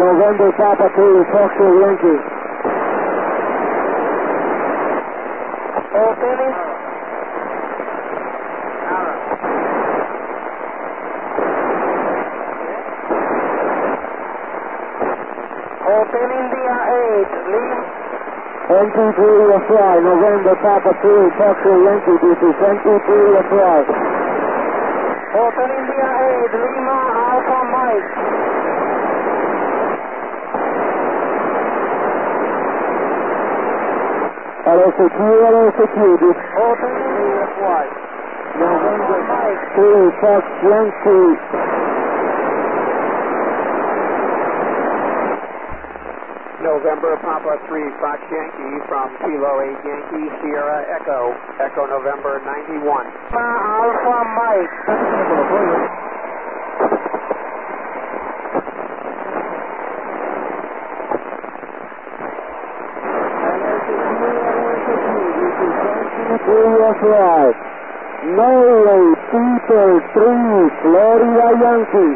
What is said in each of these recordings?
November Papa 3, Foxtrot Yankee. Hotel India 8, Lima. NT3 fly, November Papa 3, Foxtrot Yankee, this is NT3 fly. Hotel India 8, Lima Alpha Mike. LSQ, this Hotel India fly. November 3, Fox Yankee. November Papa 3 Fox Yankee from Kilo 8 Yankee Sierra Echo. Echo November 91. Alpha Mike. Fly. Norway, Peter 3, Florida Yankee.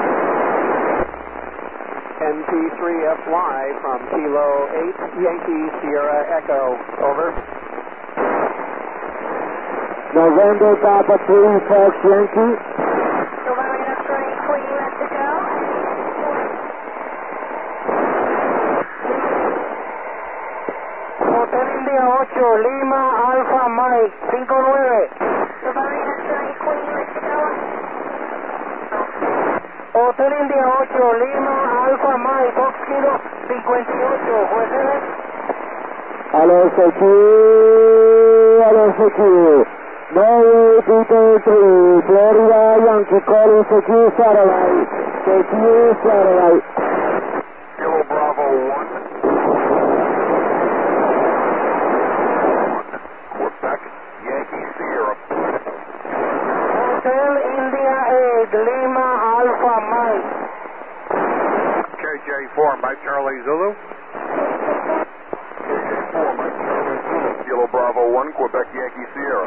NP3FY from Kilo 8 Yankee Sierra Echo. Over. November Papa 3, Fox Yankee. November X-ray, Queen, Mexico. Hotel India 8, Lima Alpha Mike. 59. November X-ray, Queen, Mexico. Hotel India 8, Lima Alpha Mike. Fox Kilo 58. Jueces. LSQ. Norway, Peter 3, Florida Yankee, calling secure satellite. Secure satellite. Kilo Bravo 1. Quebec, Yankee Sierra. Hotel India 8, Lima Alpha Mike. KJ4, Mike Charlie Zulu. KJ4, Mike Charlie Zulu. Kilo Bravo 1, Quebec, Yankee Sierra.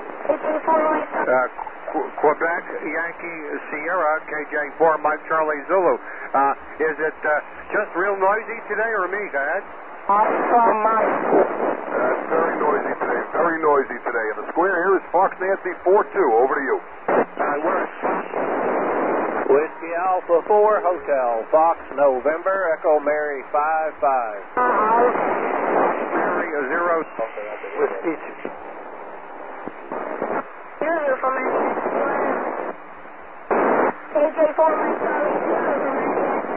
Quebec, Yankee, Sierra, KJ4, Mike Charlie Zulu. Is it just real noisy today or me, guys? Alpha Mike. Very noisy today, very noisy today. And the square here is Fox Nancy 42. Over to you. Whiskey Alpha 4 Hotel. Fox November Echo Mary 55. Mary 0. Whiskey. Zulu for my KJ4, my Charlie Zulu for my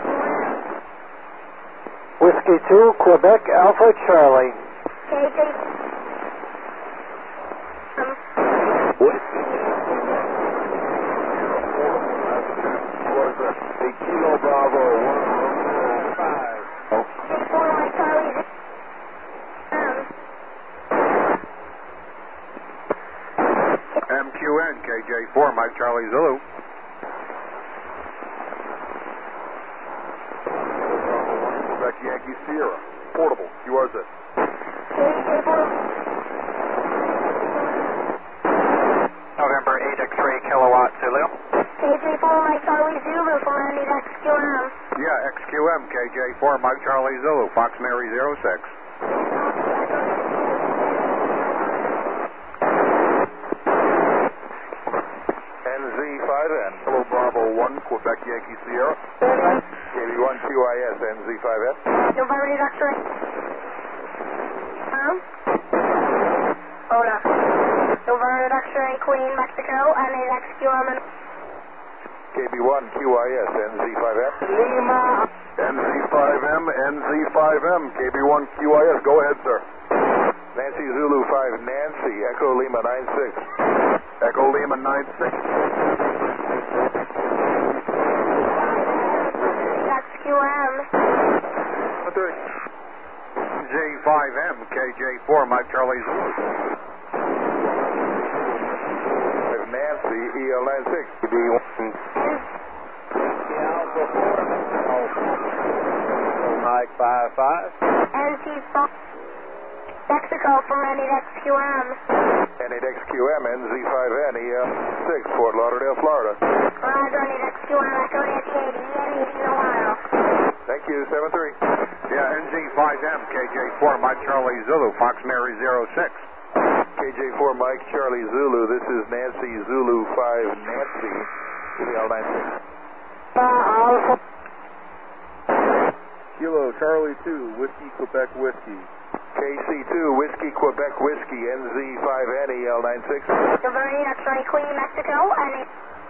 Whiskey 2, Quebec Alpha Charlie. KJ. A Kilo Bravo 1. KJ4, my Charlie Zulu. MQN, KJ4, Mike Charlie Zulu. Quebec, Yankee Sierra. Portable, QRZ. November 8 X-ray Kilowatt Zulu. KJ4, my Charlie Zulu for my XQM. Yeah, XQM, KJ4, Mike Charlie Zulu. Fox Mary 06. NZ5N. Kilo Bravo 1, Quebec, Yankee Sierra. KB1 QIS, NZ5N. November X-ray. Hold on. November X-ray, Queen, Mexico, and XQM. KB1 QIS, NZ5M. Lima. NZ5M, NZ5M, KB1 QIS. Go ahead, sir. Nancy Zulu 5, Nancy, Echo Lima 96. Echo Lima 96. XQM. J5M, KJ4, Mike Charlie Zulu. Nancy, EL96. KB1. Mike 55. NC5. Mexico for Manny XQM. NAXQM, NZ5N, EL6, Fort Lauderdale, Florida. Roger, NAXQM, Echo 80, NAD in Ohio. Thank you, 7-3. Yeah, NZ5M, KJ4, Mike Charlie Zulu, Fox Mary 06. KJ4 Mike Charlie Zulu, this is Nancy Zulu 5 Nancy, L96. Alpha. Kilo Charlie 2, Whiskey Quebec Whiskey. KC2 Whiskey Quebec Whiskey, NZ5N, L96. November 8 X-ray Queen, Mexico, and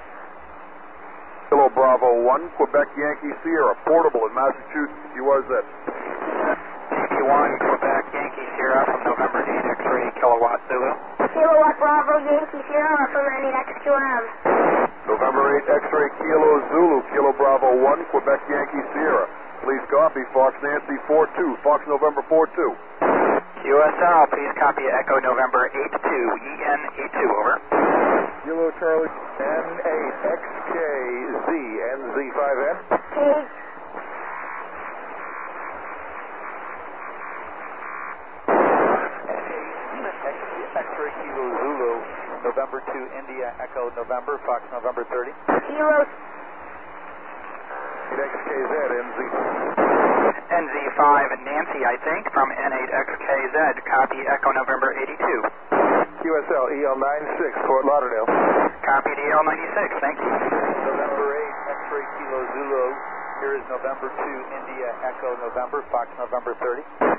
Kilo Bravo 1, Quebec Yankee Sierra, portable in Massachusetts, QRZ. KP1 Quebec Yankee Sierra from November 8 X-ray Kilowatt Zulu. Kilowatt Bravo Yankee Sierra from any XQM. November 8 X-ray Kilo Zulu, Kilo Bravo 1, Quebec Yankee Sierra. Please copy Fox Nancy 4-2, Fox November 4-2. QSL, please copy Echo November 8-2, EN 82, over. Kilo Charlie N8XKZ, NZ5N. X-ray Kilo Zulu, November 2 India Echo November, Fox November 30. Kilo XKZ, NZ5 Nancy, I think, from N8XKZ, copy Echo November 82. QSL EL96, Fort Lauderdale. Copy EL96, thank you. November 8 X-ray Kilo Zulu, here is November 2 India Echo November, Fox November 30.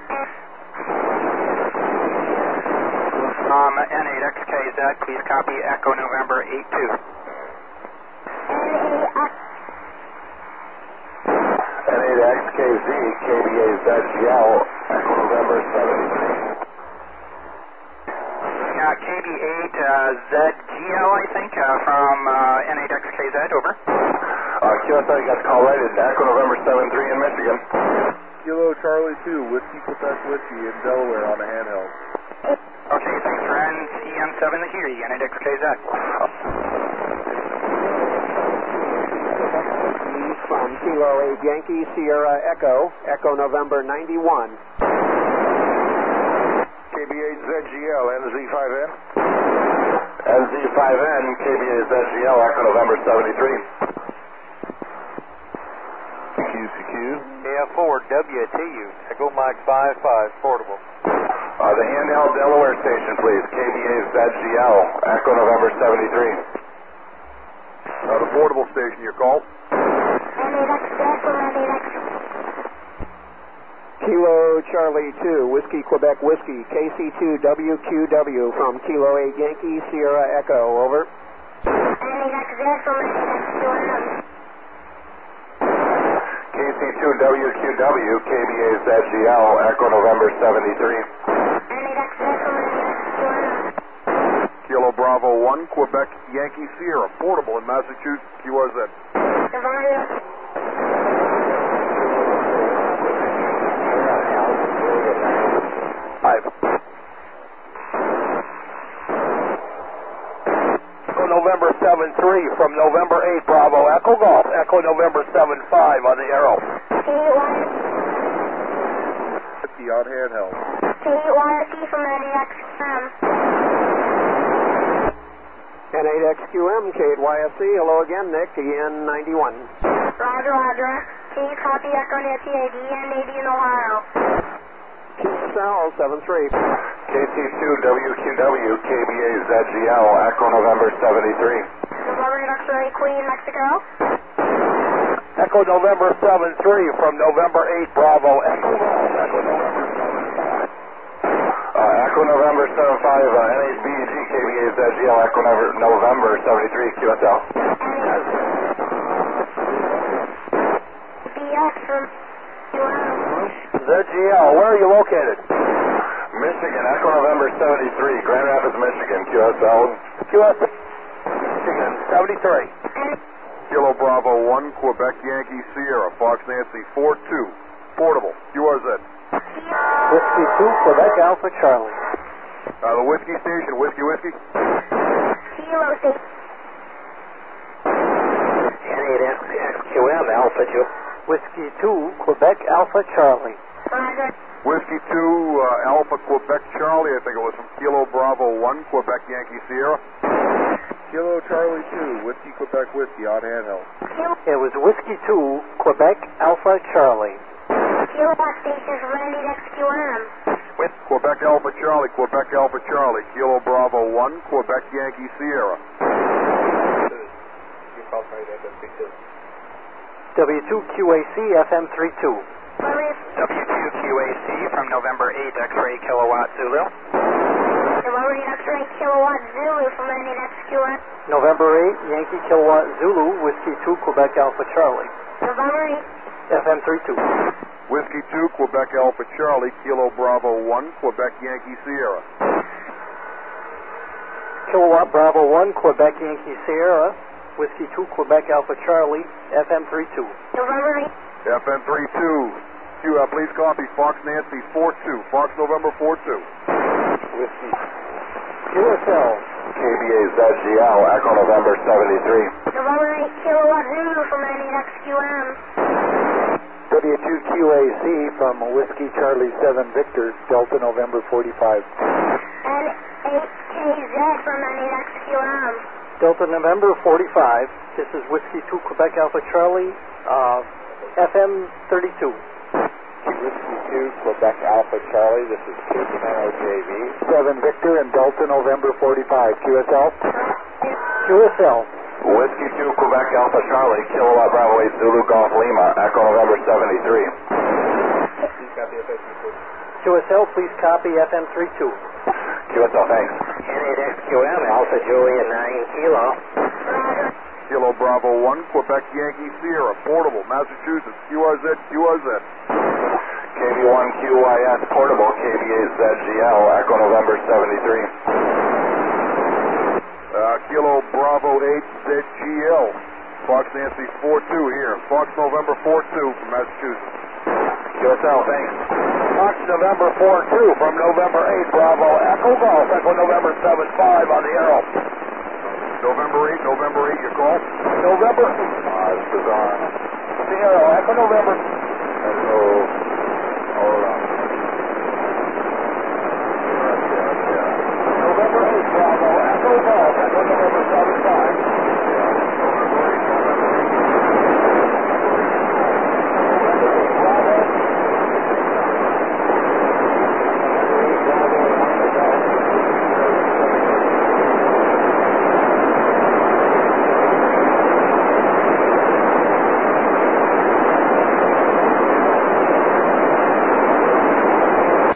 N8XKZ, please copy Echo November 82. N8XKZ, KBA ZGL, Echo November 73. KB8 ZGL, I think, from N8XKZ, over. QSL, you got the call right at Echo November 73 in Michigan. Kilo Charlie 2, Whiskey Quebec Whiskey in Delaware on a handheld. Okay, thanks for NCM7 to hear you, N8XKZ. From Kilo 8 Yankee Sierra Echo, Echo November 91. KB8 ZGL, NZ5N. NZ5N, KBA ZGL, Echo November 73. QCQ. AF4 WTU, Echo Mike 55, portable. The handheld Delaware station, please. KBA ZGL, Echo November 73. The portable station, your call. Kilo Charlie 2, Whiskey Quebec Whiskey, KC2 WQW from Kilo 8 Yankee Sierra Echo, over. KC2 WQW, KBA ZGL, Echo November 73. Kilo Bravo 1, Quebec Yankee Sierra, portable in Massachusetts, QRZ. November 7-3 from November 8 Bravo Echo Golf, Echo November 7-5 on the arrow. 50 on handheld. KYC from NAXM. N8XQM, KYSC, hello again, Nick, EN91. Roger, Roger. Please copy Echo Nancy AD and AD in Ohio. QSL 73. KC2 WQW, KBA ZGL, Echo November 73. November X-ray Queen, Mexico. Echo November 7-3 from November 8 Bravo Echo. Echo November 75, NHBG, KBA ZGL, Echo November 73, QSL. BX from ZGL, where are you located? Michigan, Echo November 73, Grand Rapids, Michigan, QSL. QSL, Michigan, 73. Kilo Bravo 1, Quebec Yankee Sierra, Fox Nancy 4-2, portable, QRZ. Whiskey 2, Quebec Alpha Charlie. The whiskey station, Whiskey. Kilo Station. N8XQM Alpha Whiskey 2, Quebec Alpha Charlie. Roger. Whiskey 2, Alpha Quebec Charlie, I think it was from Kilo Bravo 1, Quebec Yankee Sierra. Kilo Charlie 2, Whiskey Quebec Whiskey on handheld. It was Whiskey 2, Quebec Alpha Charlie. Kilowatt stations from NDXQM. With Quebec Alpha Charlie, Kilo Bravo 1, Quebec Yankee Sierra. W2QAC FM 32. W2QAC from November 8, X-ray Kilowatt Zulu. November 8 X-ray Kilowatt Zulu from NDXQM. November 8, Yankee Kilowatt Zulu, Whiskey 2, Quebec Alpha Charlie. November 8. FM 32. Whiskey 2, Quebec Alpha Charlie, Kilo Bravo 1, Quebec Yankee Sierra. Kilowatt Bravo 1, Quebec Yankee Sierra, Whiskey 2, Quebec Alpha Charlie, FM 32. November 8. FM 32. Please copy Fox Nancy 42, Fox November 42. Whiskey. QSL. KBA ZGL, Echo November 73. November 8 Kilowatt Zulu from NDXQM. W2QAC from Whiskey Charlie 7 Victor, Delta November 45. And 8KZ from NDXQM. Delta November 45. This is Whiskey 2, Quebec Alpha Charlie, FM 32. Whiskey 2, Quebec Alpha Charlie, this is KP9OJV. 7 Victor and Delta November 45. QSL? QSL. Whiskey 2, Quebec Alpha Charlie, Kilowatt Bravo 8 Zulu Golf Lima, Echo November 73. QSL, please copy FM 32. QSL, thanks. NDXQM, Alpha Juliet 9 Kilo. Kilo Bravo 1, Quebec Yankee Sierra, Portable, Massachusetts, QRZ. KB1QYS Portable, KBA ZGL, Echo November 73. Kilo Bravo 8 ZGL, Fox Nancy 42 here, Fox November 42 from Massachusetts. QSL, thanks. Fox November 42 from November 8 Bravo Echo Golf, Echo November 75 on the arrow. November 8, your call? November. It's bizarre. Sierra, Echo November